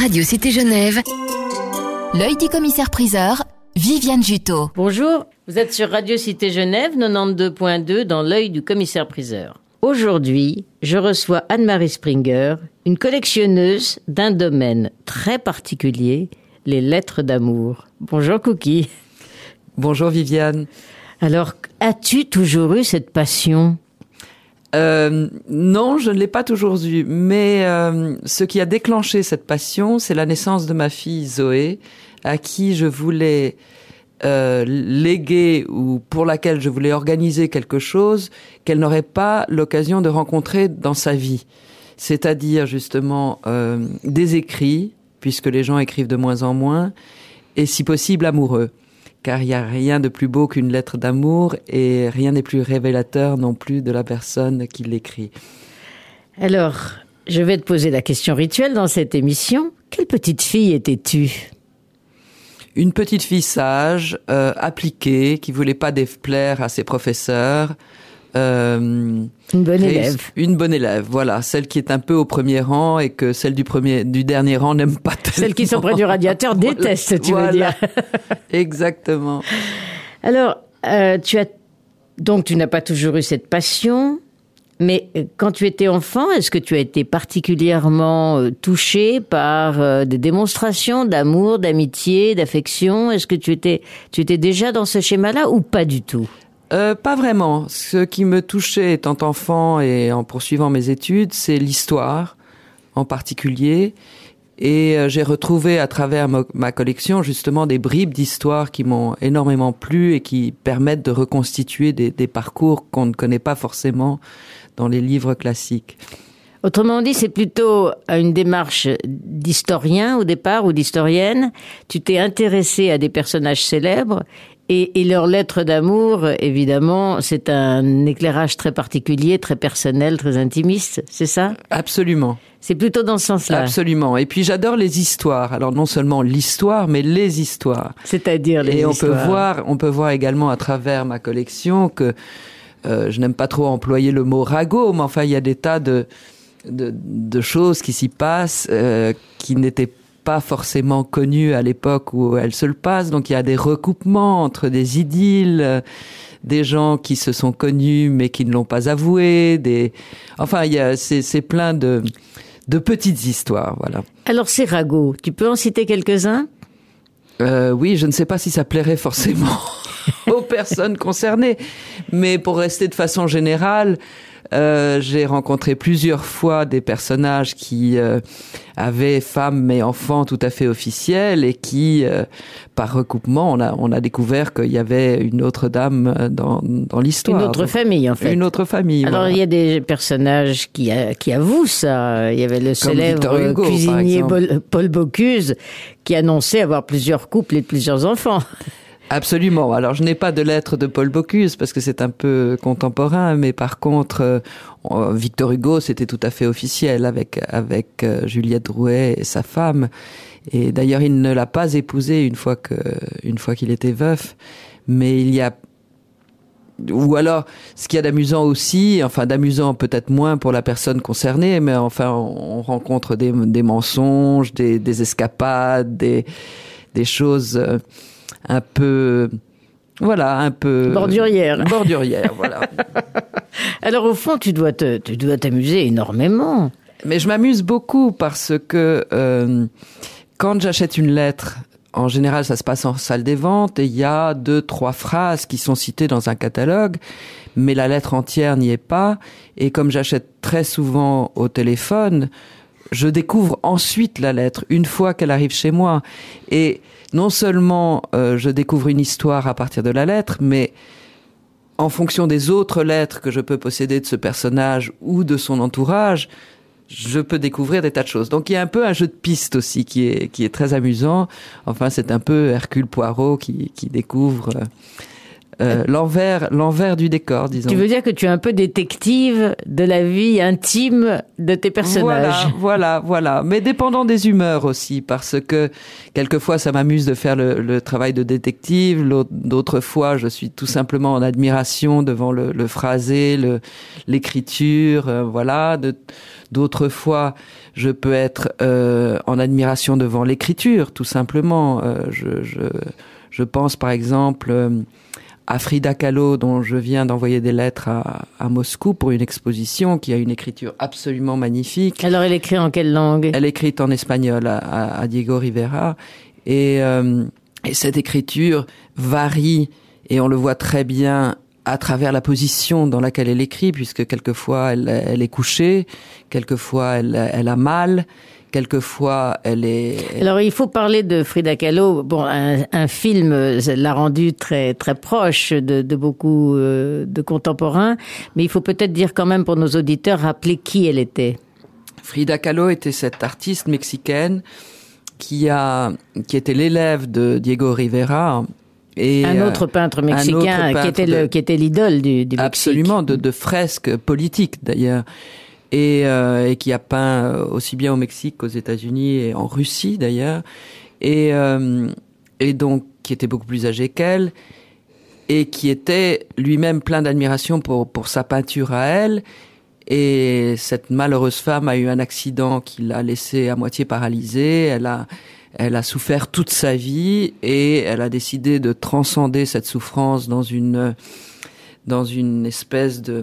Radio Cité Genève, l'œil du commissaire-priseur, Viviane Juteau. Bonjour, vous êtes sur Radio Cité Genève, 92.2 dans l'œil du commissaire-priseur. Aujourd'hui, je reçois Anne-Marie Springer, une collectionneuse d'un domaine très particulier, les lettres d'amour. Bonjour Cookie. Bonjour Viviane. Alors, as-tu toujours eu cette passion ? Non, je ne l'ai pas toujours eu, mais ce qui a déclenché cette passion, c'est la naissance de ma fille Zoé, à qui je voulais léguer ou pour laquelle je voulais organiser quelque chose qu'elle n'aurait pas l'occasion de rencontrer dans sa vie. C'est-à-dire justement des écrits, puisque les gens écrivent de moins en moins, et si possible amoureux. Car il n'y a rien de plus beau qu'une lettre d'amour et rien n'est plus révélateur non plus de la personne qui l'écrit. Alors, je vais te poser la question rituelle dans cette émission. Quelle petite fille étais-tu ? Une petite fille sage, appliquée, qui voulait pas déplaire à ses professeurs. Une bonne élève. Une bonne élève, voilà. Celle qui est un peu au premier rang et que celle du dernier rang n'aime pas tellement. Celles qui sont près du radiateur détestent, tu veux dire. Exactement. Alors, tu n'as pas toujours eu cette passion, mais quand tu étais enfant, est-ce que tu as été particulièrement touchée par des démonstrations d'amour, d'amitié, d'affection ? Est-ce que tu étais déjà dans ce schéma-là ou pas du tout ? Pas vraiment. Ce qui me touchait étant enfant et en poursuivant mes études, c'est l'histoire en particulier. Et j'ai retrouvé à travers ma collection justement des bribes d'histoire qui m'ont énormément plu et qui permettent de reconstituer des parcours qu'on ne connaît pas forcément dans les livres classiques. Autrement dit, c'est plutôt une démarche d'historien au départ ou d'historienne. Tu t'es intéressé à des personnages célèbres et leurs lettres d'amour, évidemment, c'est un éclairage très particulier, très personnel, très intimiste, c'est ça ? Absolument. C'est plutôt dans ce sens-là. Absolument. Et puis j'adore les histoires. Alors non seulement l'histoire, mais les histoires. C'est-à-dire les histoires. Et on peut voir également à travers ma collection que je n'aime pas trop employer le mot ragot, mais enfin il y a des tas de choses qui s'y passent qui n'étaient pas forcément connues à l'époque où elles se le passent. Donc il y a des recoupements entre des idylles, des gens qui se sont connus mais qui ne l'ont pas avoué. Enfin c'est plein de petites histoires, voilà. Alors ces ragots, tu peux en citer quelques-uns ? Oui, je ne sais pas si ça plairait forcément aux personnes concernées, mais pour rester de façon générale, j'ai rencontré plusieurs fois des personnages qui avaient femmes et enfants tout à fait officiels et qui, par recoupement, on a découvert qu'il y avait une autre dame dans l'histoire. Une autre famille, en fait. Une autre famille. Alors, voilà. Il y a des personnages qui avouent ça. Il y avait le célèbre Hugo, cuisinier Paul Bocuse qui annonçait avoir plusieurs couples et plusieurs enfants. Absolument. Alors, je n'ai pas de lettre de Paul Bocuse parce que c'est un peu contemporain, mais par contre, Victor Hugo, c'était tout à fait officiel avec Juliette Drouet et sa femme. Et d'ailleurs, il ne l'a pas épousée une fois qu'il était veuf. Mais il y a, ou alors, ce qu'il y a d'amusant aussi, enfin d'amusant peut-être moins pour la personne concernée, mais enfin, on rencontre des mensonges, des escapades, des choses un peu bordurière, voilà. Alors au fond, tu dois t'amuser énormément. Mais je m'amuse beaucoup parce que quand j'achète une lettre, en général, ça se passe en salle des ventes et il y a 2-3 phrases qui sont citées dans un catalogue, mais la lettre entière n'y est pas. Et comme j'achète très souvent au téléphone, je découvre ensuite la lettre une fois qu'elle arrive chez moi. Et non seulement je découvre une histoire à partir de la lettre, mais en fonction des autres lettres que je peux posséder de ce personnage ou de son entourage, je peux découvrir des tas de choses. Donc il y a un peu un jeu de piste aussi qui est très amusant. Enfin, c'est un peu Hercule Poirot qui découvre l'envers du décor, disons. Tu veux dire que tu es un peu détective de la vie intime de tes personnages. Voilà. Mais dépendant des humeurs aussi, parce que quelquefois ça m'amuse de faire le travail de détective, d'autres fois je suis tout simplement en admiration devant le phrasé, l'écriture, voilà. D'autres fois, je peux être en admiration devant l'écriture, tout simplement. Je pense par exemple à Frida Kahlo, dont je viens d'envoyer des lettres à Moscou pour une exposition qui a une écriture absolument magnifique. Alors, elle écrit en quelle langue? Elle écrit en espagnol à Diego Rivera. Et cette écriture varie, et on le voit très bien à travers la position dans laquelle elle écrit, puisque quelquefois elle est couchée, quelquefois elle a mal, quelquefois elle est... Alors il faut parler de Frida Kahlo. Bon, un film l'a rendue très très proche de beaucoup de contemporains, mais il faut peut-être dire quand même pour nos auditeurs, rappeler qui elle était. Frida Kahlo était cette artiste mexicaine qui était l'élève de Diego Rivera. Et un autre peintre mexicain qui était l'idole du Mexique. Absolument, de fresques politiques d'ailleurs. Et qui a peint aussi bien au Mexique qu'aux États-Unis et en Russie d'ailleurs. Et donc, qui était beaucoup plus âgé qu'elle. Et qui était lui-même plein d'admiration pour sa peinture à elle. Et cette malheureuse femme a eu un accident qui l'a laissée à moitié paralysée. Elle a souffert toute sa vie et elle a décidé de transcender cette souffrance dans une espèce de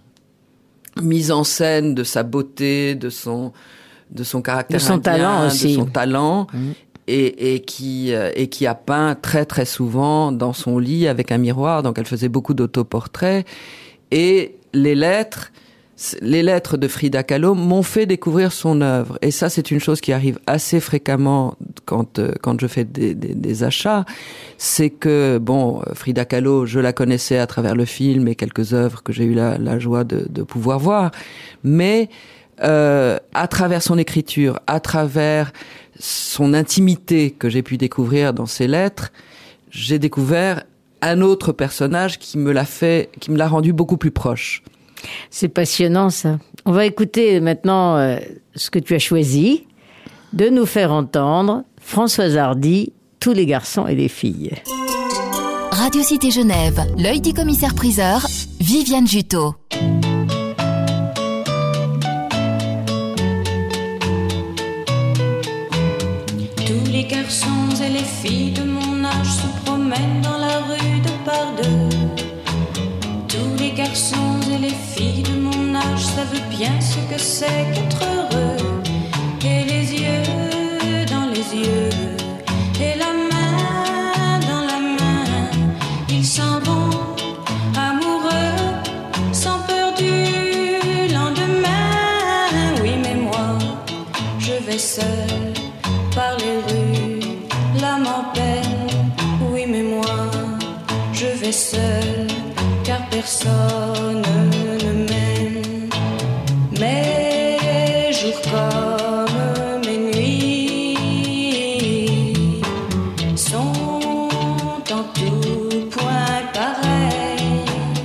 mise en scène de sa beauté, de son caractère, de son talent aussi, de son talent, et qui a peint très très souvent dans son lit avec un miroir. Donc elle faisait beaucoup d'autoportraits, et les lettres de Frida Kahlo m'ont fait découvrir son œuvre. Et ça, c'est une chose qui arrive assez fréquemment quand je fais des achats. C'est que, Frida Kahlo, je la connaissais à travers le film et quelques œuvres que j'ai eu la joie de pouvoir voir. Mais, à travers son écriture, à travers son intimité que j'ai pu découvrir dans ses lettres, j'ai découvert un autre personnage qui me l'a rendu beaucoup plus proche. C'est passionnant, ça. On va écouter maintenant ce que tu as choisi de nous faire entendre. Françoise Hardy, Tous les garçons et les filles. Radio Cité Genève, l'œil du commissaire-priseur, Viviane Juteau. Tous les garçons et les filles de mon âge se promènent dans la rue de par deux. Tous les garçons et les filles de mon âge savent bien ce que c'est qu'être heureux. Et les yeux dans les yeux, et la main dans la main, ils s'en vont amoureux, sans peur du lendemain. Oui, mais moi, je vais seul par les rues, l'âme en peine. Oui, mais moi, je vais seul, car personne ne m'aime. Mes jours comme mes nuits sont en tout point pareils,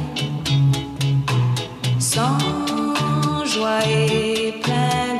sans joie et plein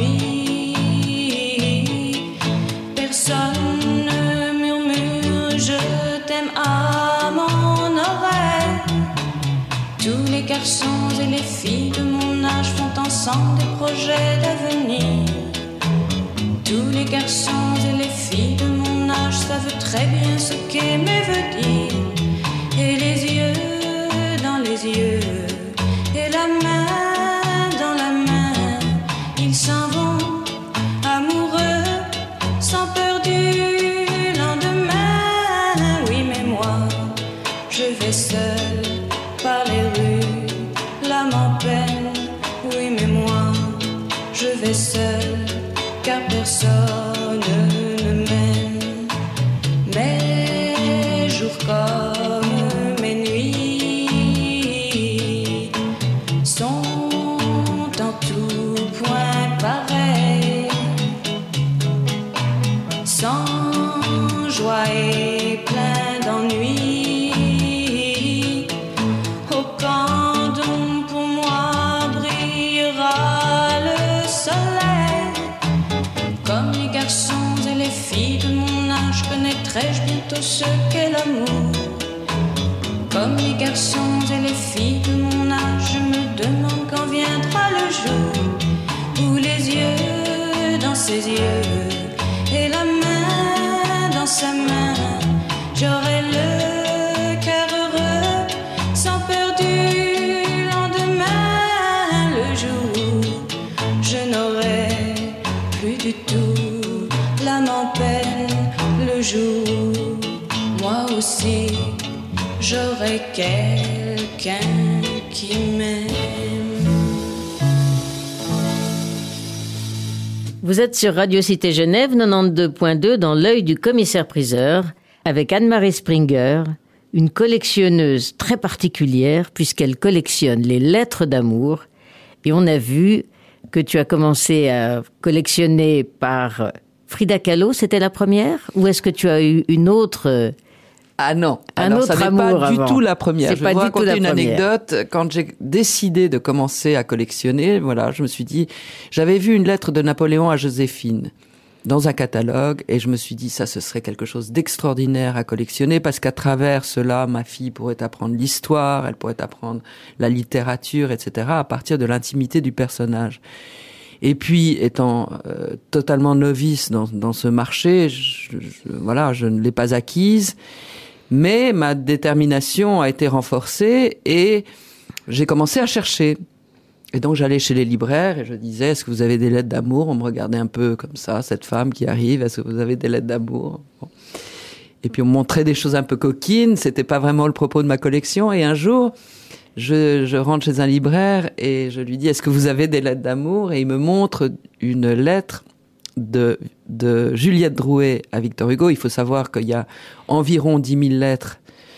d'ennui. Personne ne murmure je t'aime à mon oreille. Tous les garçons et les filles de mon âge font ensemble des projets d'avenir. Tous les garçons et les filles de mon âge savent très bien ce qu'aimer veut dire. Et les yeux dans les yeux, et la main dans la main, ils s'en vont amoureux, sans peur du lendemain. Oui, mais moi, je vais seul par les rues, l'âme en peine. Oui, mais moi, je vais seul, car personne ne m'aime. Mes jours comme mes nuits sont en tout point pareils, sans joie et plein d'ennui. les garçons et les filles de mon âge, connaîtrai-je bientôt ce qu'est l'amour? Comme les garçons et les filles de mon âge, je me demande quand viendra le jour où les yeux dans ses yeux et la main dans sa main, j'aurai le cœur heureux, sans peur du lendemain. Le jour, je n'aurai plus du tout l'âme en peine. Le jour, moi aussi, j'aurai quelqu'un qui m'aime. Vous êtes sur Radio Cité Genève 92.2 dans l'œil du commissaire-priseur avec Anne-Marie Springer, une collectionneuse très particulière puisqu'elle collectionne les lettres d'amour. Et on a vu que tu as commencé à collectionner par Frida Kahlo, c'était la première? Ou est-ce que tu as eu une autre... Ah non, Un alors autre ça n'est amour pas du avant. tout la première. C'est Je pas vais vous du tout raconter la une première. anecdote. Quand j'ai décidé de commencer à collectionner, voilà, je me suis dit, j'avais vu une lettre de Napoléon à Joséphine dans un catalogue et je me suis dit, ça, ce serait quelque chose d'extraordinaire à collectionner parce qu'à travers cela, ma fille pourrait apprendre l'histoire, elle pourrait apprendre la littérature, etc., à partir de l'intimité du personnage. Et puis, étant totalement novice dans ce marché, voilà, je ne l'ai pas acquise. Mais ma détermination a été renforcée et j'ai commencé à chercher. Et donc j'allais chez les libraires et je disais, est-ce que vous avez des lettres d'amour? On me regardait un peu comme ça, cette femme qui arrive, est-ce que vous avez des lettres d'amour? Bon. Et puis on me montrait des choses un peu coquines, c'était pas vraiment le propos de ma collection. Et un jour, je rentre chez un libraire et je lui dis, est-ce que vous avez des lettres d'amour? Et il me montre une lettre de Juliette Drouet à Victor Hugo. Il faut savoir qu'il y a environ 10 000 lettres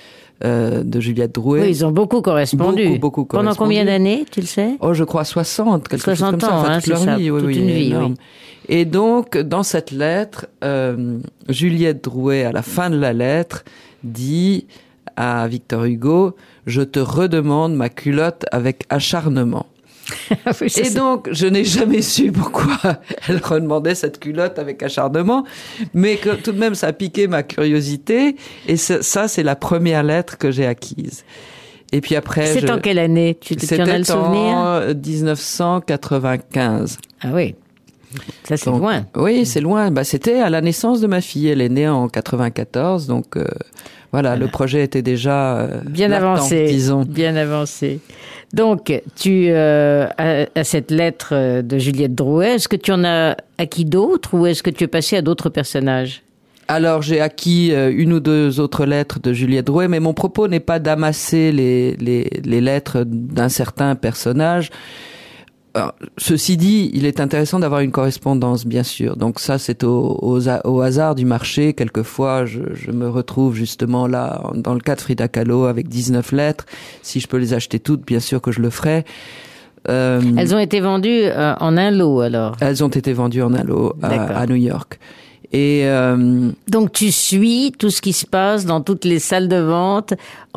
de Juliette Drouet. Oui, ils ont beaucoup correspondu. Beaucoup Pendant correspondu. combien d'années, tu le sais? Oh, je crois 60, quelque 60 chose comme ça. ans, Enfin, hein, toute c'est leur ça, vie, toute une vie, énorme. oui. Et donc, dans cette lettre, Juliette Drouet, à la fin de la lettre, dit à Victor Hugo, je te redemande ma culotte avec acharnement. Oui, Et donc, je n'ai jamais su pourquoi elle redemandait cette culotte avec acharnement, mais que tout de même, ça a piqué ma curiosité, et ça, c'est la première lettre que j'ai acquise. Et puis après... C'est en quelle année? Tu en as le souvenir? C'était en 1995. Ah oui, ça c'est Donc, loin. Oui, c'est loin. Bah, c'était à la naissance de ma fille. Elle est née en 94, donc voilà, le projet était déjà Bien latent, avancé, disons. bien avancé. Donc, tu as cette lettre de Juliette Drouet. Est-ce que tu en as acquis d'autres ou est-ce que tu es passé à d'autres personnages? Alors, j'ai acquis une ou deux autres lettres de Juliette Drouet, mais mon propos n'est pas d'amasser les lettres d'un certain personnage. Alors, ceci dit, il est intéressant d'avoir une correspondance, bien sûr. Donc ça, c'est au hasard du marché. Quelquefois, je me retrouve justement là, dans le cas de Frida Kahlo, avec 19 lettres. Si je peux les acheter toutes, bien sûr que je le ferai. Elles ont été vendues en un lot, alors? Elles ont été vendues en un lot à New York. Et donc tu suis tout ce qui se passe dans toutes les salles de vente,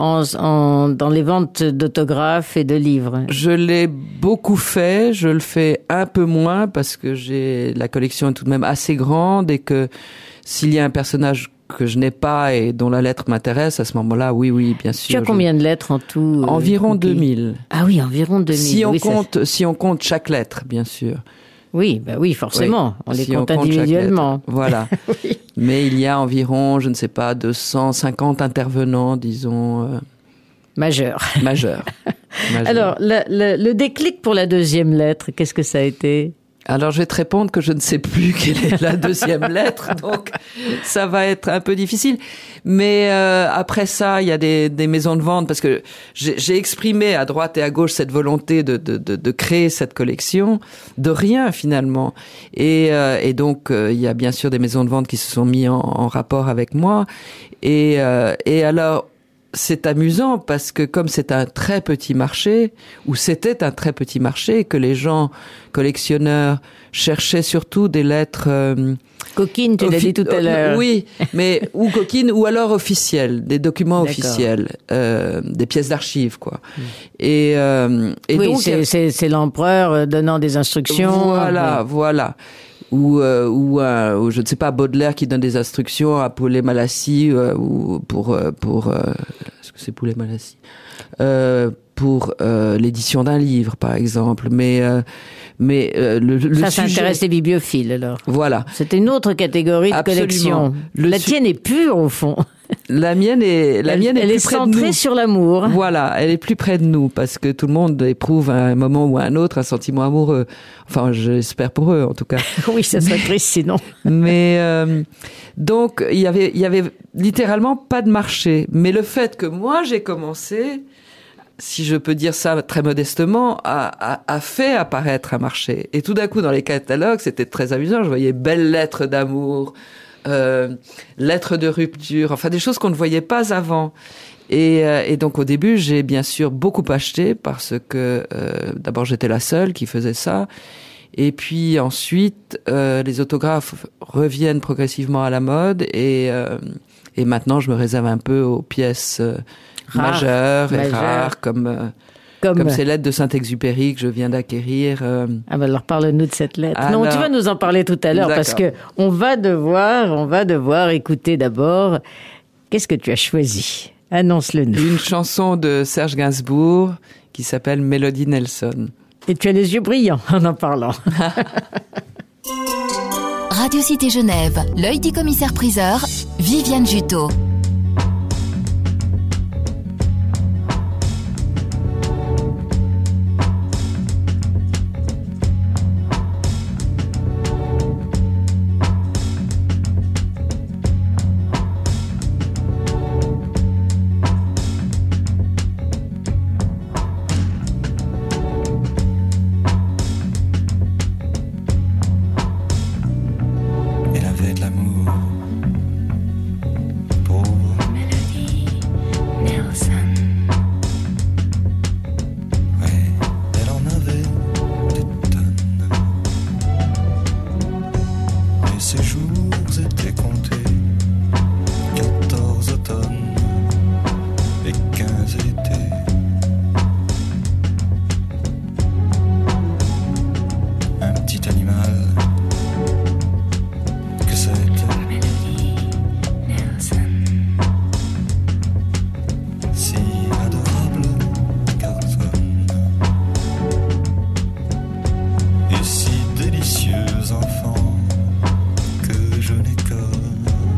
dans les ventes d'autographes et de livres. Je l'ai beaucoup fait, je le fais un peu moins parce que la collection est tout de même assez grande et que s'il y a un personnage que je n'ai pas et dont la lettre m'intéresse, à ce moment-là, oui, bien sûr. Tu as combien de lettres en tout? Environ 2000. Ah oui, environ 2000. Si on compte chaque lettre, bien sûr. Oui, oui, forcément. Oui, on les compte individuellement. Voilà. Oui. Mais il y a environ, je ne sais pas, 250 intervenants, disons. Majeurs. Majeurs. Alors, le déclic pour la deuxième lettre, qu'est-ce que ça a été? Alors, je vais te répondre que je ne sais plus quelle est la deuxième lettre, donc ça va être un peu difficile. Mais après ça, il y a des maisons de vente, parce que j'ai exprimé à droite et à gauche cette volonté de créer cette collection, de rien finalement. Et donc, il y a bien sûr des maisons de vente qui se sont mis en rapport avec moi. Et alors, c'est amusant parce que comme c'est un très petit marché, ou c'était un très petit marché, que les gens collectionneurs cherchaient surtout des lettres coquines, tu l'as dit tout à l'heure. Oui, mais ou coquines ou alors officielles, des documents officiels, des pièces d'archives, quoi. Et oui, donc c'est l'empereur donnant des instructions. Voilà. ou je ne sais pas, Baudelaire qui donne des instructions à Poulet-Malassis ou pour est-ce que c'est Poulet-Malassis pour l'édition d'un livre, par exemple. Mais le ça sujet... intéresse les bibliophiles, alors. Voilà. C'est une autre catégorie de Absolument. collection. La tienne est pure, au fond. La mienne est elle plus est près de nous. centrée sur l'amour. Voilà, elle est plus près de nous parce que tout le monde éprouve à un moment ou à un autre un sentiment amoureux. Enfin, j'espère pour eux, en tout cas. Oui, ça serait triste sinon. Mais donc il y avait littéralement pas de marché. Mais le fait que moi j'ai commencé, si je peux dire ça très modestement, a fait apparaître un marché. Et tout d'un coup, dans les catalogues, c'était très amusant. Je voyais belles lettres d'amour, lettres de rupture, enfin des choses qu'on ne voyait pas avant. Et donc au début, j'ai bien sûr beaucoup acheté parce que d'abord j'étais la seule qui faisait ça. Et puis ensuite, les autographes reviennent progressivement à la mode et maintenant je me réserve un peu aux pièces majeures et rares comme ces lettres de Saint-Exupéry que je viens d'acquérir. Ah ben alors parle-nous de cette lettre. Alors, non, tu vas nous en parler tout à l'heure parce que on va devoir écouter d'abord. Qu'est-ce que tu as choisi? Annonce-le-nous. Une chanson de Serge Gainsbourg qui s'appelle Mélodie Nelson. Et tu as les yeux brillants en parlant. Radio Cité Genève, l'œil du commissaire-priseur, Viviane Juteau. Enfant que je n'école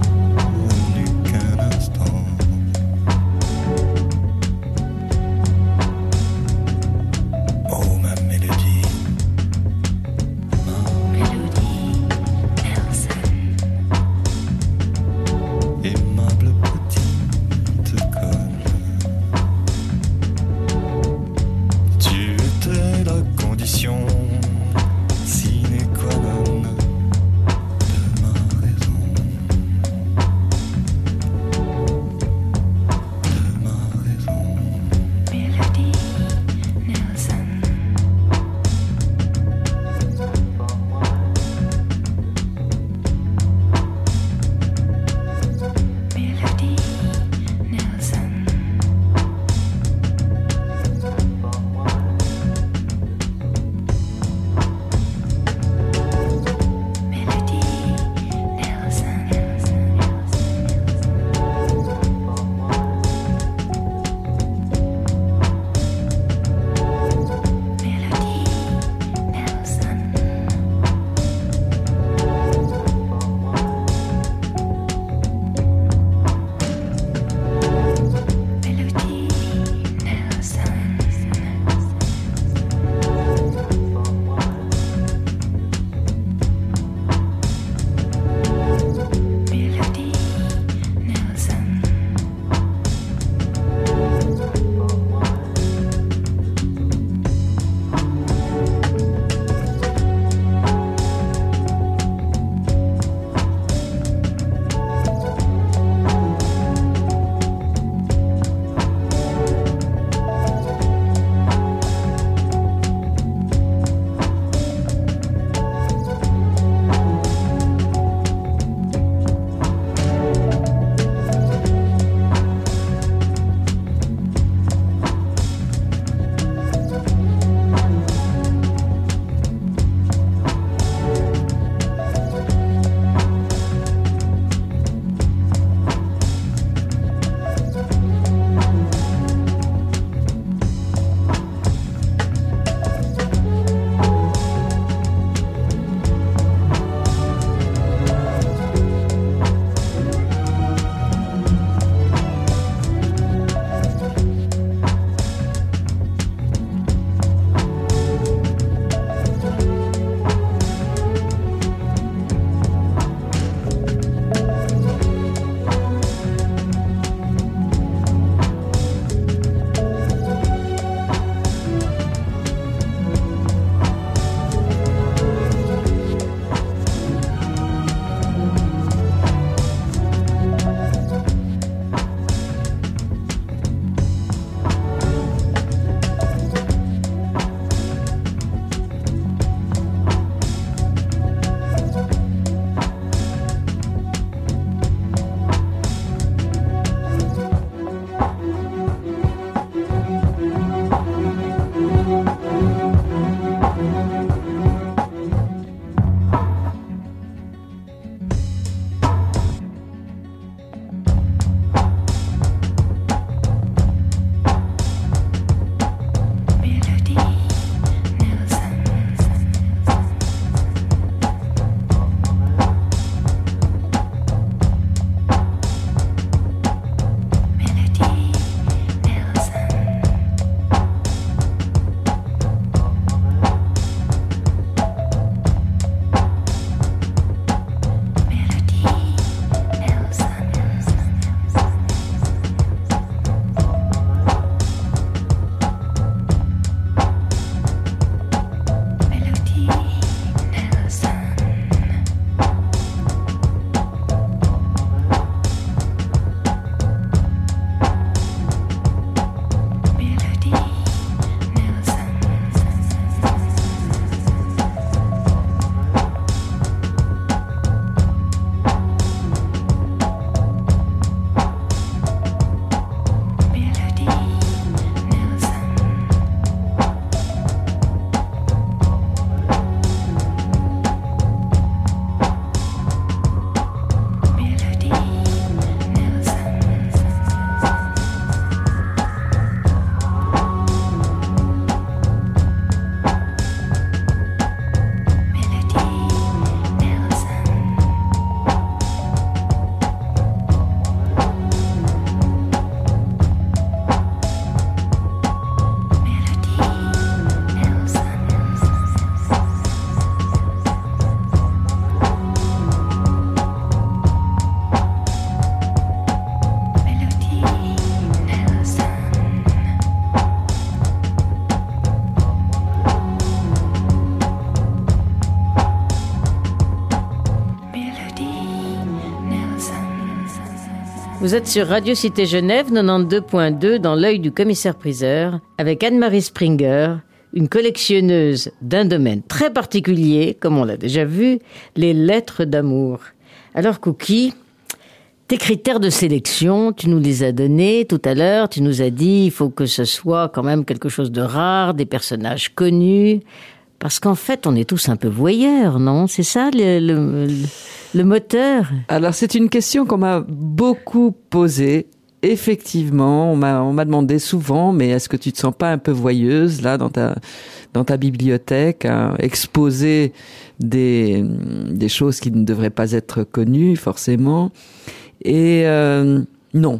Vous êtes sur Radio Cité Genève 92.2 dans l'œil du commissaire-priseur avec Anne-Marie Springer, une collectionneuse d'un domaine très particulier, comme on l'a déjà vu, les lettres d'amour. Alors Cookie, tes critères de sélection, tu nous les as donnés tout à l'heure, tu nous as dit il faut que ce soit quand même quelque chose de rare, des personnages connus, parce qu'en fait on est tous un peu voyeurs, non? C'est ça le moteur? Alors c'est une question qu'on m'a beaucoup posée. Effectivement, on m'a demandé souvent, mais est-ce que tu te sens pas un peu voyeuse là dans ta bibliothèque, hein, exposer des choses qui ne devraient pas être connues forcément? Et non.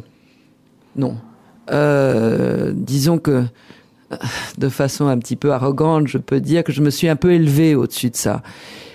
Disons que de façon un petit peu arrogante, je peux dire que je me suis un peu élevée au-dessus de ça.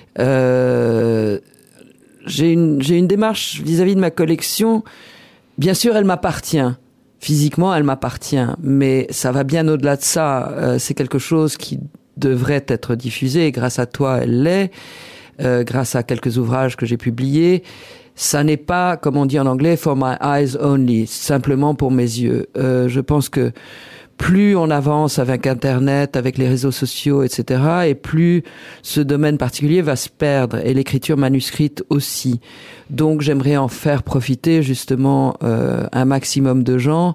J'ai une démarche vis-à-vis de ma collection. Bien sûr, elle m'appartient. Physiquement, elle m'appartient. Mais ça va bien au-delà de ça. C'est quelque chose qui devrait être diffusé. Et grâce à toi, elle l'est. Grâce à quelques ouvrages que j'ai publiés. Ça n'est pas, comme on dit en anglais, for my eyes only. Simplement pour mes yeux. Je pense que plus on avance avec Internet, avec les réseaux sociaux, etc., et plus ce domaine particulier va se perdre, et l'écriture manuscrite aussi. Donc j'aimerais en faire profiter justement un maximum de gens.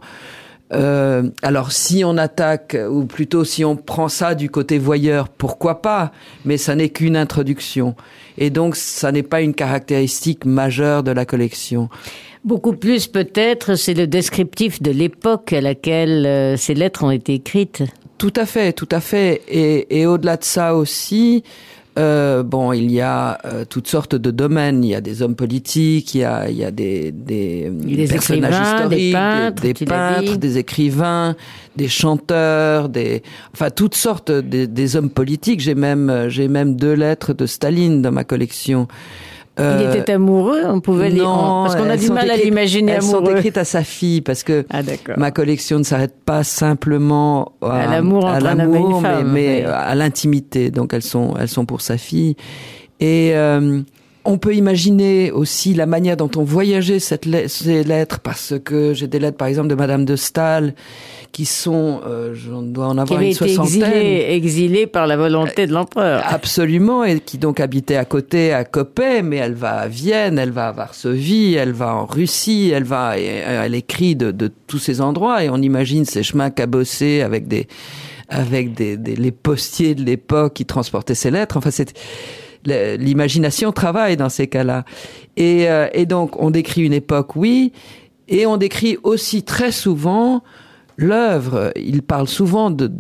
Alors si on attaque, ou plutôt si on prend ça du côté voyeur, pourquoi pas, mais ça n'est qu'une introduction. Et donc ça n'est pas une caractéristique majeure de la collection. Beaucoup plus peut-être, c'est le descriptif de l'époque à laquelle ces lettres ont été écrites. Tout à fait. Et au-delà de ça aussi, il y a toutes sortes de domaines. Il y a des hommes politiques, il y a des personnages historiques, des peintres, des écrivains, des chanteurs, toutes sortes des hommes politiques. J'ai même 2 lettres de Staline dans ma collection. Il était amoureux, on pouvait parce qu'on a du mal à l'imaginer amoureux. Elles sont écrites à sa fille parce que ma collection ne s'arrête pas simplement à l'amour entre un homme et une femme, mais à l'intimité. Donc elles sont pour sa fille. Et on peut imaginer aussi la manière dont on voyageait ces lettres, parce que j'ai des lettres par exemple de Madame de Staël qui sont, j'en dois en avoir une soixantaine. Exilée par la volonté de l'empereur. Absolument, et qui donc habitait à côté, à Coppet, mais elle va à Vienne, elle va à Varsovie, elle va en Russie, elle écrit de tous ces endroits, et on imagine ces chemins cabossés avec les postiers de l'époque qui transportaient ces lettres. Enfin, l'imagination travaille dans ces cas-là. Et donc, on décrit une époque, oui, et on décrit aussi très souvent l'œuvre. Il parle souvent de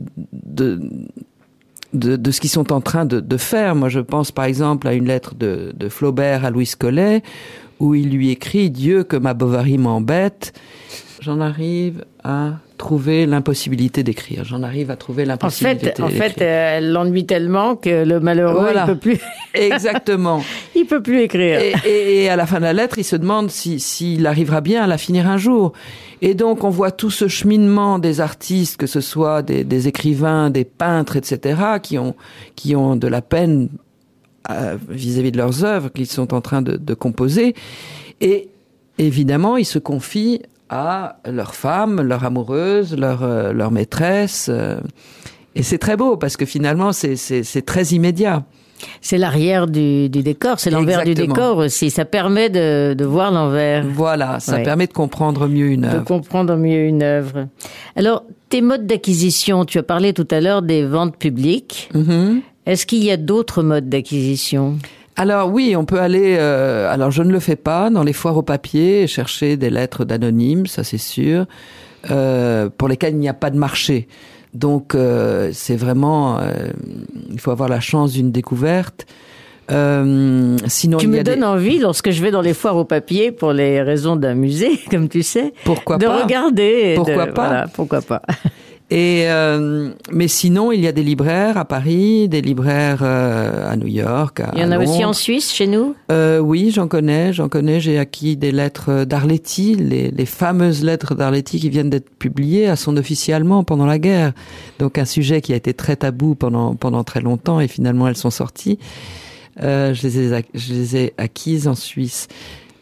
ce qu'ils sont en train de faire. Moi, je pense par exemple à une lettre de Flaubert à Louise Collet, où il lui écrit « Dieu, que ma Bovary m'embête ». J'en arrive à trouver l'impossibilité d'écrire. En fait, elle l'ennuie tellement que le malheureux, il peut plus. Exactement. Il peut plus écrire. Et à la fin de la lettre, il se demande s'il arrivera bien à la finir un jour. Et donc, on voit tout ce cheminement des artistes, que ce soit des écrivains, des peintres, etc., qui ont de la peine vis-à-vis de leurs œuvres qu'ils sont en train de composer. Et évidemment, ils se confient à leur femme, leur amoureuse, leur maîtresse. Et c'est très beau, parce que finalement, c'est très immédiat. C'est l'arrière du décor, c'est l'envers du décor aussi. Ça permet de voir l'envers. Voilà, ça permet de comprendre mieux une œuvre. De comprendre mieux une œuvre. Alors, tes modes d'acquisition, tu as parlé tout à l'heure des ventes publiques. Mm-hmm. Est-ce qu'il y a d'autres modes d'acquisition ? Alors oui, on peut aller, alors je ne le fais pas, dans les foires au papier, chercher des lettres d'anonymes, ça c'est sûr, pour lesquelles il n'y a pas de marché. Donc c'est vraiment, il faut avoir la chance d'une découverte. Sinon, tu me donnes envie, lorsque je vais dans les foires au papier, pour les raisons d'un musée, comme tu sais, pourquoi de pas regarder. Pourquoi pas Voilà, pourquoi pas. Et mais sinon, il y a des libraires à Paris, des libraires à New York, il y en a aussi en Suisse, chez nous. Oui, j'en connais. J'ai acquis des lettres d'Arletty, les fameuses lettres d'Arletty qui viennent d'être publiées à son officier allemand pendant la guerre. Donc un sujet qui a été très tabou pendant très longtemps, et finalement elles sont sorties. Je les ai acquises en Suisse.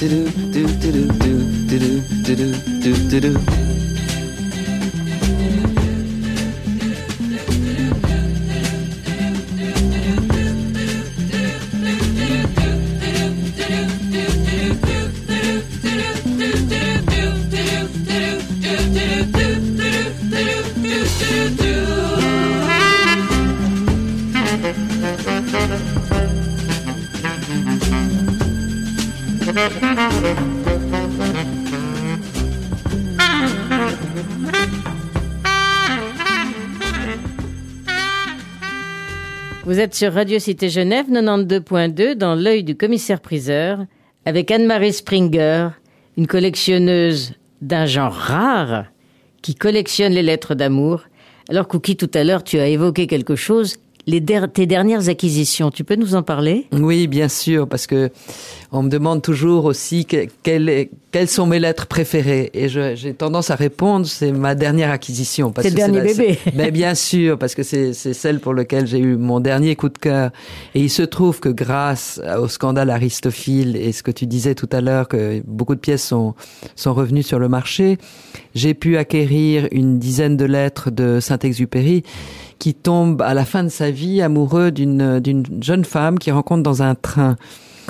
Vous êtes sur Radio Cité Genève 92.2 dans l'œil du commissaire-priseur avec Anne-Marie Springer, une collectionneuse d'un genre rare qui collectionne les lettres d'amour. Alors Cookie, tout à l'heure, tu as évoqué quelque chose, tes dernières acquisitions. Tu peux nous en parler ? Oui, bien sûr, parce que on me demande toujours aussi quelles sont mes lettres préférées. Et j'ai tendance à répondre, c'est ma dernière acquisition. C'est le dernier bébé. Mais bien sûr, parce que c'est celle pour laquelle j'ai eu mon dernier coup de cœur. Et il se trouve que grâce au scandale Aristophile et ce que tu disais tout à l'heure, que beaucoup de pièces sont revenues sur le marché, j'ai pu acquérir une dizaine de lettres de Saint-Exupéry qui tombe à la fin de sa vie amoureux d'une jeune femme qu'il rencontre dans un train. Consuelo ?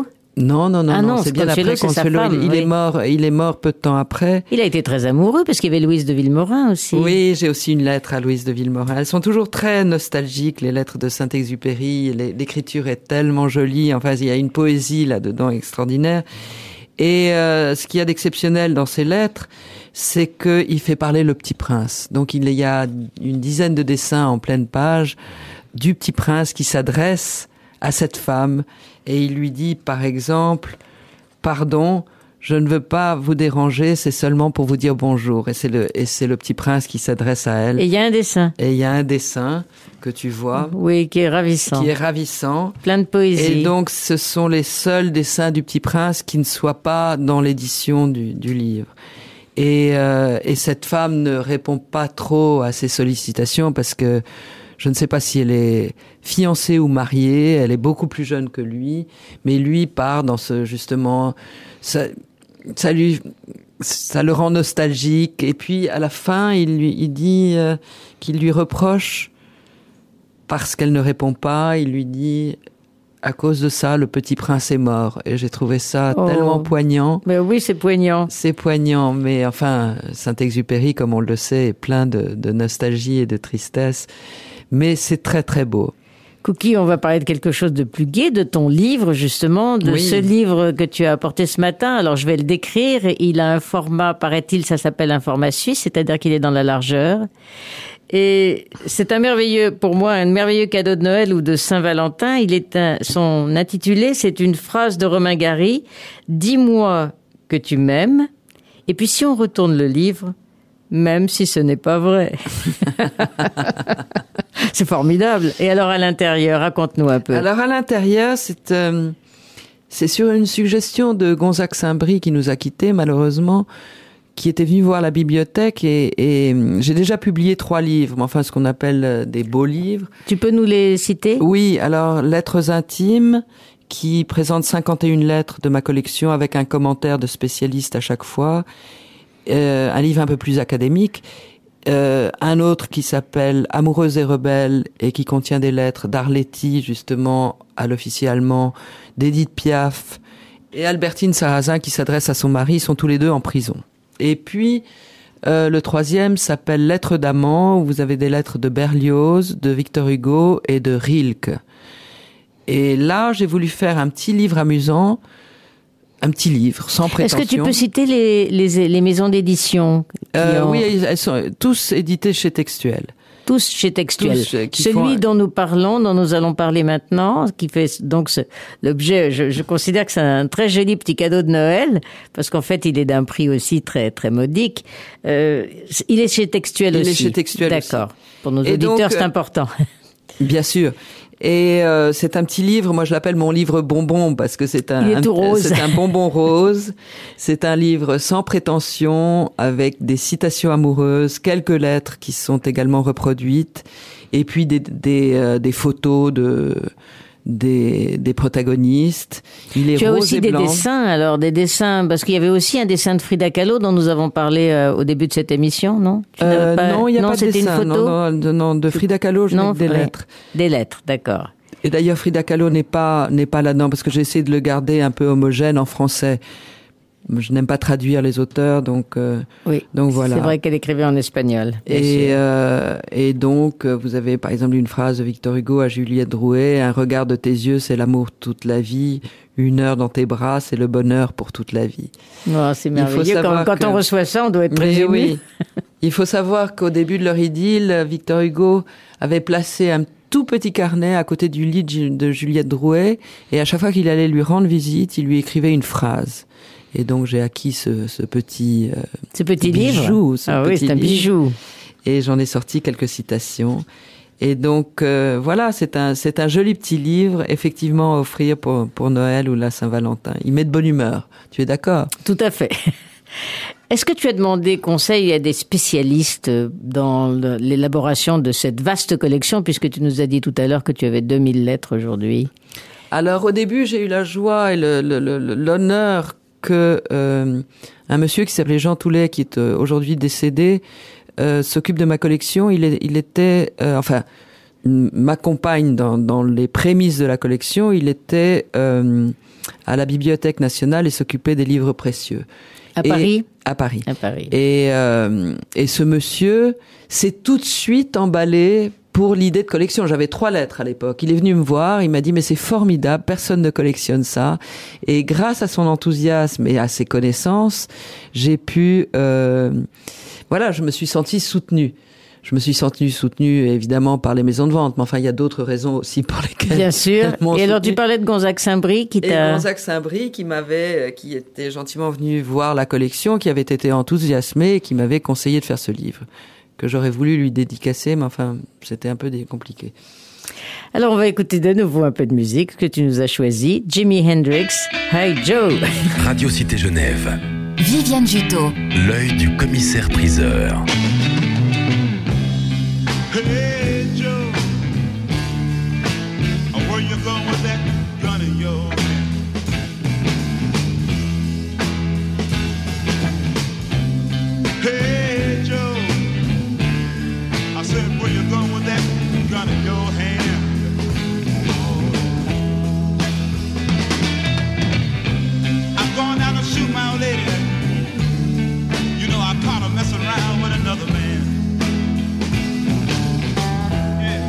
Non, c'est bien Consuelo, après Consuelo. Il est mort peu de temps après. Il a été très amoureux parce qu'il y avait Louise de Villemorin aussi. Oui, j'ai aussi une lettre à Louise de Villemorin. Elles sont toujours très nostalgiques, les lettres de Saint-Exupéry. L'écriture est tellement jolie. Enfin, il y a une poésie là-dedans extraordinaire. Et ce qu'il y a d'exceptionnel dans ces lettres, c'est qu'il fait parler le Petit Prince. Donc il y a une dizaine de dessins en pleine page du Petit Prince qui s'adresse à cette femme et il lui dit par exemple « Pardon, je ne veux pas vous déranger, c'est seulement pour vous dire bonjour ». Et c'est le Petit Prince qui s'adresse à elle. Et il y a un dessin. Et il y a un dessin que tu vois. Oui, qui est ravissant. Qui est ravissant. Plein de poésie. Et donc ce sont les seuls dessins du Petit Prince qui ne soient pas dans l'édition du livre. Et cette femme ne répond pas trop à ses sollicitations parce que je ne sais pas si elle est fiancée ou mariée, elle est beaucoup plus jeune que lui, mais lui part dans ce, justement, ça le rend nostalgique. Et puis à la fin, il dit qu'il lui reproche parce qu'elle ne répond pas, il lui dit à cause de ça, le Petit Prince est mort. Et j'ai trouvé ça tellement poignant. Mais oui, c'est poignant. C'est poignant, mais enfin, Saint-Exupéry, comme on le sait, est plein de nostalgie et de tristesse. Mais c'est très très beau. Cookie, on va parler de quelque chose de plus gai, de ton livre justement, de ce livre que tu as apporté ce matin. Alors je vais le décrire. Il a un format, paraît-il, ça s'appelle un format suisse, c'est-à-dire qu'il est dans la largeur. Et c'est un merveilleux cadeau de Noël ou de Saint-Valentin. Son intitulé, c'est une phrase de Romain Gary. Dis-moi que tu m'aimes. Et puis si on retourne le livre, même si ce n'est pas vrai. C'est formidable. Et alors à l'intérieur, raconte-nous un peu. Alors à l'intérieur, c'est sur une suggestion de Gonzague Saint-Brie qui nous a quittés malheureusement, qui était venu voir la bibliothèque et j'ai déjà publié 3 livres, enfin ce qu'on appelle des beaux livres. Tu peux nous les citer ? Oui, alors Lettres intimes, qui présente 51 lettres de ma collection avec un commentaire de spécialiste à chaque fois. Un livre un peu plus académique. Un autre qui s'appelle Amoureuse et rebelle et qui contient des lettres d'Arletty, justement, à l'officier allemand, d'Edith Piaf et Albertine Sarrazin qui s'adresse à son mari. Ils sont tous les deux en prison. Et puis, le 3e s'appelle Lettres d'amant, où vous avez des lettres de Berlioz, de Victor Hugo et de Rilke. Et là, j'ai voulu faire un petit livre amusant, un petit livre, sans prétention. Est-ce que tu peux citer les maisons d'édition Oui, elles sont tous éditées chez Textuel. Tous chez Textuel. Celui dont nous parlons, dont nous allons parler maintenant, qui fait donc l'objet, je considère que c'est un très joli petit cadeau de Noël, parce qu'en fait, il est d'un prix aussi très, très modique. Il est chez Textuel aussi. Il est chez Textuel aussi. D'accord. Pour nos auditeurs, donc, c'est important. Bien sûr. Et c'est un petit livre, moi je l'appelle mon livre bonbon parce que c'est un bonbon rose. C'est un livre sans prétention avec des citations amoureuses, quelques lettres qui sont également reproduites et puis des photos des protagonistes. Il est tu as rose aussi et des blanc. dessins, alors des dessins, parce qu'il y avait aussi un dessin de Frida Kahlo dont nous avons parlé au début de cette émission, non? Non, il n'y a pas de c'était dessin. une photo. Non, de Frida Kahlo, je n'ai que des lettres. Des lettres, d'accord. Et d'ailleurs, Frida Kahlo n'est pas là-dedans parce que j'ai essayé de le garder un peu homogène en français. Je n'aime pas traduire les auteurs, donc voilà. C'est vrai qu'elle écrivait en espagnol. Et donc, vous avez par exemple une phrase de Victor Hugo à Juliette Drouet: un regard de tes yeux, c'est l'amour toute la vie. Une heure dans tes bras, c'est le bonheur pour toute la vie. Oh, c'est merveilleux. Quand on reçoit ça, on doit être très ému. Oui. Il faut savoir qu'au début de leur idylle, Victor Hugo avait placé un tout petit carnet à côté du lit de Juliette Drouet, et à chaque fois qu'il allait lui rendre visite, il lui écrivait une phrase. Et donc j'ai acquis ce petit livre. Oui, c'est un bijou. Et j'en ai sorti quelques citations. Et donc voilà, c'est un joli petit livre, effectivement, à offrir pour Noël ou la Saint-Valentin. Il met de bonne humeur. Tu es d'accord? Tout à fait. Est-ce que tu as demandé conseil à des spécialistes dans l'élaboration de cette vaste collection, puisque tu nous as dit tout à l'heure que tu avais 2000 lettres aujourd'hui? Alors au début, j'ai eu la joie et l'honneur que un monsieur qui s'appelait Jean Toulet, qui est aujourd'hui décédé, s'occupe de ma collection. Il était m'accompagne dans les prémices de la collection. Il était à la Bibliothèque nationale et s'occupait des livres précieux. À Paris. Et ce monsieur s'est tout de suite emballé pour l'idée de collection. J'avais 3 lettres à l'époque. Il est venu me voir, il m'a dit: mais c'est formidable, personne ne collectionne ça. Et grâce à son enthousiasme et à ses connaissances, j'ai pu... je me suis sentie soutenue. Je me suis sentie soutenue évidemment par les maisons de vente, mais enfin il y a d'autres raisons aussi pour lesquelles. Bien sûr. Et alors tu parlais de Gonzague Saint-Brie qui Gonzague Saint-Brie qui était gentiment venu voir la collection, qui avait été enthousiasmé et qui m'avait conseillé de faire ce livre que j'aurais voulu lui dédicacer, mais enfin c'était un peu compliqué. Alors on va écouter de nouveau un peu de musique que tu nous as choisi. Jimi Hendrix, Hey Joe. Radio Cité Genève. Viviane Juteau. L'œil du commissaire-priseur. Hey Joe, where you going with that gun in your hand? Hey Joe, I said, where you going with that gun in your hand? I'm going down to shoot my old lady. I caught her messing around with another man. Yeah.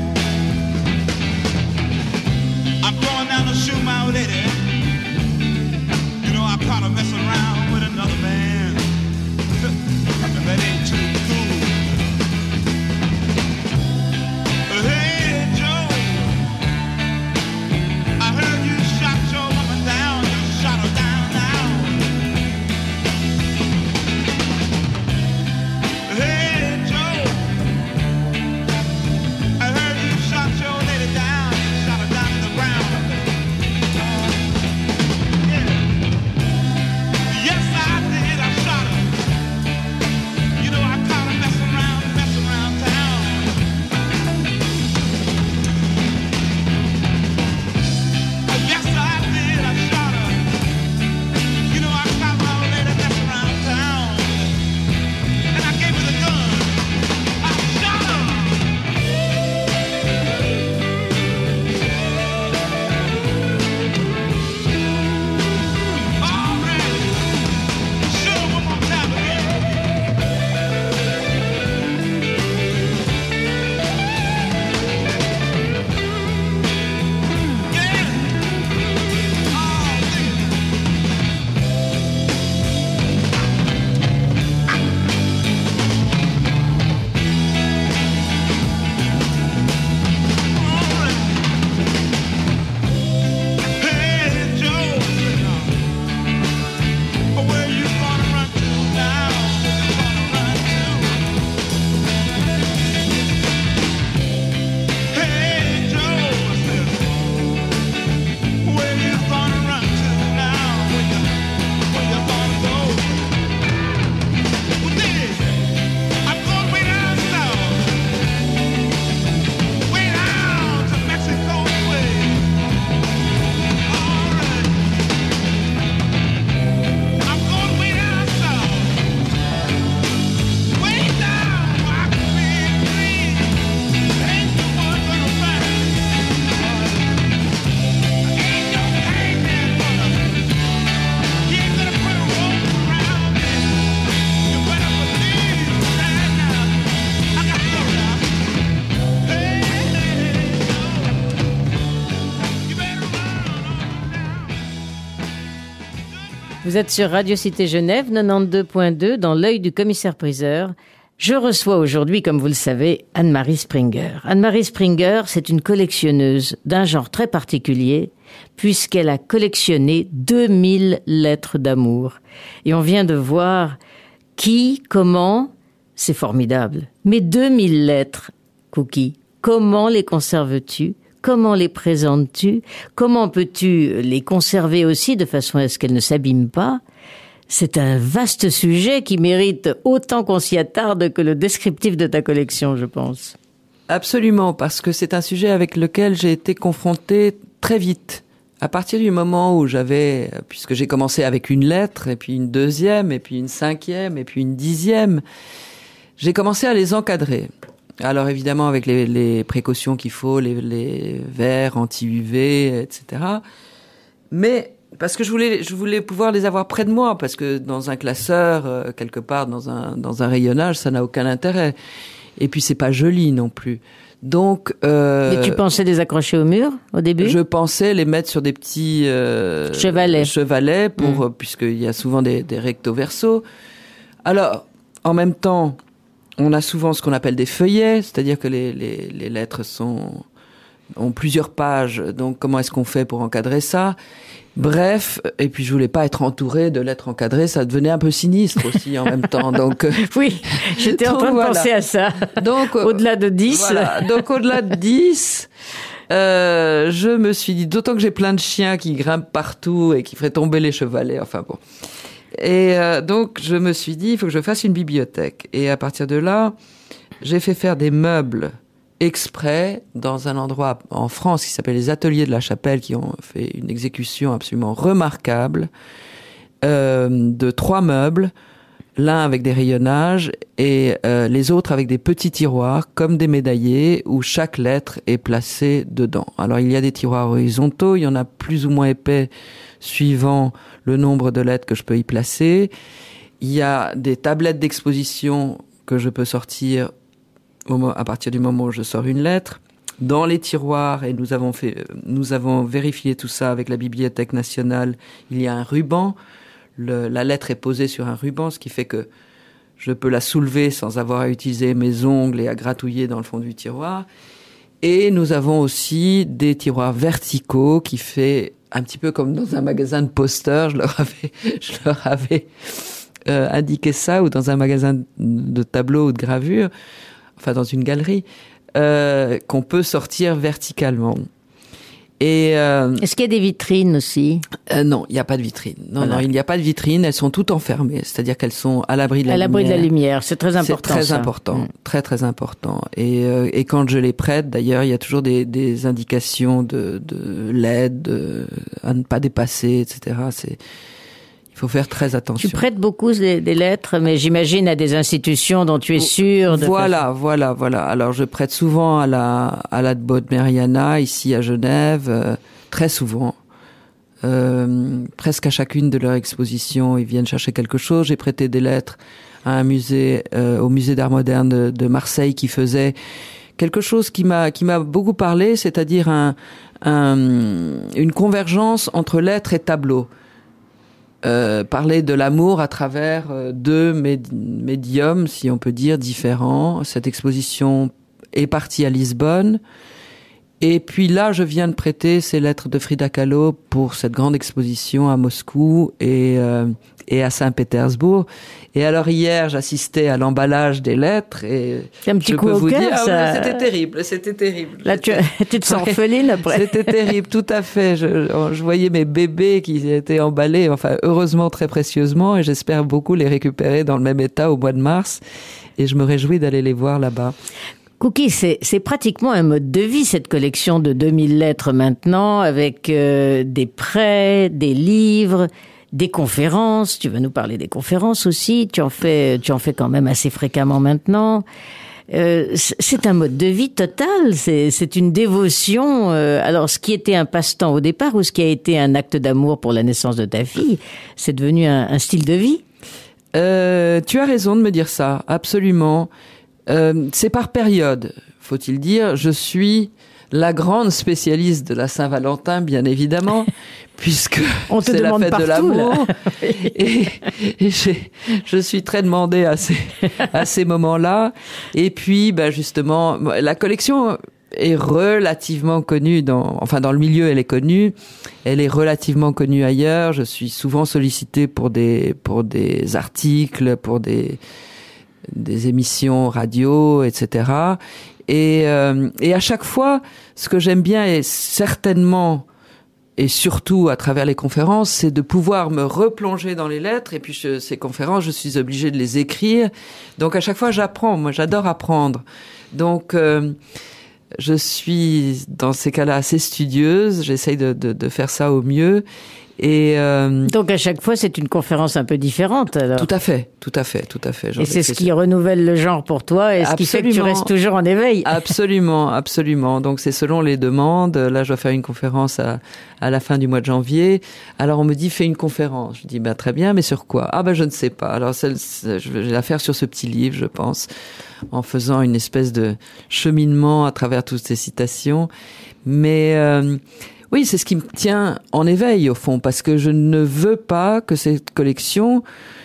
Vous êtes sur Radio Cité Genève, 92.2, dans l'œil du commissaire-priseur. Je reçois aujourd'hui, comme vous le savez, Anne-Marie Springer. Anne-Marie Springer, c'est une collectionneuse d'un genre très particulier, puisqu'elle a collectionné 2000 lettres d'amour. Et on vient de voir qui, comment, c'est formidable. Mais 2000 lettres, Cookie, comment les conserves-tu ? Comment les présentes-tu ? Comment peux-tu les conserver aussi de façon à ce qu'elles ne s'abîment pas ? C'est un vaste sujet qui mérite autant qu'on s'y attarde que le descriptif de ta collection, je pense. Absolument, parce que c'est un sujet avec lequel j'ai été confrontée très vite. À partir du moment où puisque j'ai commencé avec une lettre, et puis une deuxième, et puis une cinquième, et puis une 10e, j'ai commencé à les encadrer. Alors évidemment avec les précautions qu'il faut, les verres anti-UV, etc. Mais parce que je voulais pouvoir les avoir près de moi, parce que dans un classeur, quelque part dans un rayonnage, ça n'a aucun intérêt. Et puis c'est pas joli non plus. Donc mais tu pensais les accrocher au mur au début ? Je pensais les mettre sur des petits chevalets pour puisqu'il y a souvent des recto verso. Alors en même temps, on a souvent ce qu'on appelle des feuillets, c'est-à-dire que les lettres ont plusieurs pages. Donc comment est-ce qu'on fait pour encadrer ça ? Bref, et puis je voulais pas être entourée de lettres encadrées, ça devenait un peu sinistre aussi en même temps. Donc oui, j'étais en train de penser à ça. Donc au-delà de 10. Voilà. Donc au-delà de 10, je me suis dit, d'autant que j'ai plein de chiens qui grimpent partout et qui feraient tomber les chevalets, enfin bon. Et donc je me suis dit, il faut que je fasse une bibliothèque. Et à partir de là, j'ai fait faire des meubles exprès dans un endroit en France qui s'appelle les Ateliers de la Chapelle, qui ont fait une exécution absolument remarquable de 3 meubles, l'un avec des rayonnages et les autres avec des petits tiroirs comme des médaillés où chaque lettre est placée dedans. Alors il y a des tiroirs horizontaux, il y en a plus ou moins épais suivant le nombre de lettres que je peux y placer. Il y a des tablettes d'exposition que je peux sortir à partir du moment où je sors une lettre. Dans les tiroirs, et nous avons vérifié tout ça avec la Bibliothèque nationale, il y a un ruban. La lettre est posée sur un ruban, ce qui fait que je peux la soulever sans avoir à utiliser mes ongles et à gratouiller dans le fond du tiroir. Et nous avons aussi des tiroirs verticaux qui fait un petit peu comme dans un magasin de posters. Je leur avais indiqué ça, ou dans un magasin de tableaux ou de gravures, enfin dans une galerie, qu'on peut sortir verticalement. Et est-ce qu'il y a des vitrines aussi ? Non, il n'y a pas de vitrine. Non, il n'y a pas de vitrine. Elles sont toutes enfermées, c'est-à-dire qu'elles sont à l'abri de la lumière. À l'abri de la lumière, c'est très important. C'est très important, très très important. Et quand je les prête, d'ailleurs, il y a toujours des indications de l'aide à ne pas dépasser, etc. Il faut faire très attention. Tu prêtes beaucoup des lettres, mais j'imagine à des institutions dont tu es sûr de... Voilà. Alors, je prête souvent à la Bodmeriana, ici à Genève, très souvent. Presque à chacune de leurs expositions, ils viennent chercher quelque chose. J'ai prêté des lettres à un musée, au musée d'art moderne de Marseille, qui faisait quelque chose qui m'a beaucoup parlé, c'est-à-dire une convergence entre lettres et tableaux. Parler de l'amour à travers 2 médiums, si on peut dire, différents. Cette exposition est partie à Lisbonne. Et puis là, je viens de prêter ces lettres de Frida Kahlo pour cette grande exposition à Moscou et à Saint-Pétersbourg. Et alors hier, j'assistais à l'emballage des lettres et c'est un petit coup au cœur, ça... C'était terrible. Là, tu te sens orpheline après. C'était terrible, tout à fait. Je voyais mes bébés qui étaient emballés, enfin heureusement très précieusement, et j'espère beaucoup les récupérer dans le même état au mois de mars. Et je me réjouis d'aller les voir là-bas. Cookie, c'est pratiquement un mode de vie, cette collection de 2000 lettres maintenant, avec des prêts, des livres, des conférences. Tu vas nous parler des conférences aussi. Tu en fais quand même assez fréquemment maintenant. C'est un mode de vie total. C'est une dévotion. Alors, ce qui était un passe-temps au départ ou ce qui a été un acte d'amour pour la naissance de ta fille, c'est devenu un style de vie. Tu as raison de me dire ça, absolument. C'est par période, faut-il dire. Je suis la grande spécialiste de la Saint-Valentin, bien évidemment, puisque c'est la fête de l'amour. Et je suis très demandée à ces moments-là. Et puis, justement, la collection est relativement connue dans le milieu, elle est connue. Elle est relativement connue ailleurs. Je suis souvent sollicitée pour des articles, pour des émissions radio, etc. Et à chaque fois, ce que j'aime bien est certainement et surtout à travers les conférences, c'est de pouvoir me replonger dans les lettres. Et puis ces conférences, je suis obligée de les écrire. Donc à chaque fois, j'apprends. Moi, j'adore apprendre. Donc je suis dans ces cas-là assez studieuse. J'essaye de faire ça au mieux. Et donc à chaque fois, c'est une conférence un peu différente, alors. Tout à fait. Et c'est ce qui renouvelle le genre pour toi, et ce qui fait que tu restes toujours en éveil. Absolument. Donc c'est selon les demandes. Là, je dois faire une conférence à la fin du mois de janvier. Alors on me dit, fais une conférence. Je dis, très bien, mais sur quoi? Je ne sais pas. Alors je vais la faire sur ce petit livre, je pense, en faisant une espèce de cheminement à travers toutes ces citations. Mais oui, c'est ce qui me tient en éveil, au fond, parce que je ne veux pas que cette collection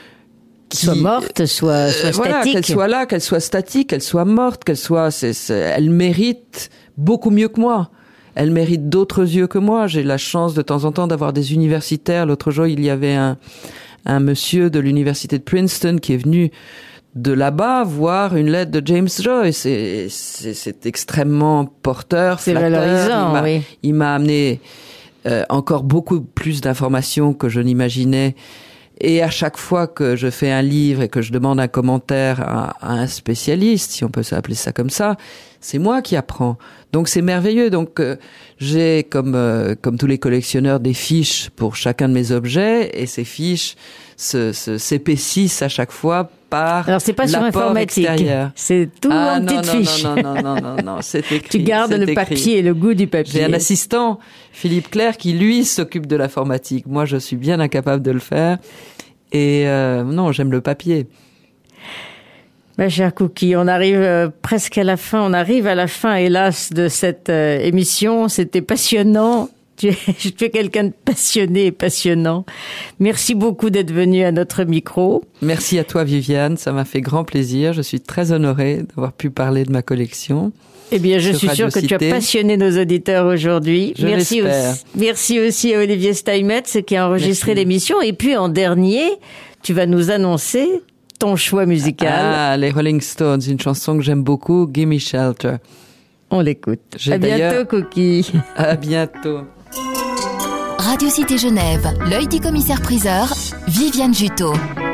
soit morte, soit statique. Voilà, qu'elle soit là, qu'elle soit statique, qu'elle soit morte, elle mérite beaucoup mieux que moi. Elle mérite d'autres yeux que moi. J'ai la chance de temps en temps d'avoir des universitaires. L'autre jour, il y avait un monsieur de l'université de Princeton qui est venu de là-bas voir une lettre de James Joyce, et c'est extrêmement porteur, c'est flatteur. Valorisant, oui. Il m'a amené encore beaucoup plus d'informations que je n'imaginais. Et à chaque fois que je fais un livre et que je demande un commentaire à un spécialiste, si on peut s'appeler ça comme ça, c'est moi qui apprends. Donc c'est merveilleux. Donc j'ai comme tous les collectionneurs des fiches pour chacun de mes objets, et ces fiches s'épaississent à chaque fois par alors c'est pas sur informatique, extérieur. C'est tout en petites fiches. Non, c'est écrit. Tu gardes le papier et le goût du papier. J'ai un assistant, Philippe Claire, qui lui s'occupe de l'informatique. Moi, je suis bien incapable de le faire. Et non, j'aime le papier. Cher Cookie, on arrive presque à la fin. On arrive à la fin, hélas, de cette émission. C'était passionnant. Tu es quelqu'un de passionné et passionnant. Merci beaucoup d'être venu à notre micro. Merci à toi, Viviane. Ça m'a fait grand plaisir. Je suis très honorée d'avoir pu parler de ma collection. Eh bien, je suis sûre que tu as passionné nos auditeurs aujourd'hui. Merci aussi à Olivier Steinmetz qui a enregistré l'émission. Et puis, en dernier, tu vas nous annoncer ton choix musical. Les Rolling Stones, une chanson que j'aime beaucoup, Gimme Shelter. On l'écoute. À bientôt, Cookie. À bientôt. Radio Cité Genève, l'œil du commissaire priseur, Viviane Juteau.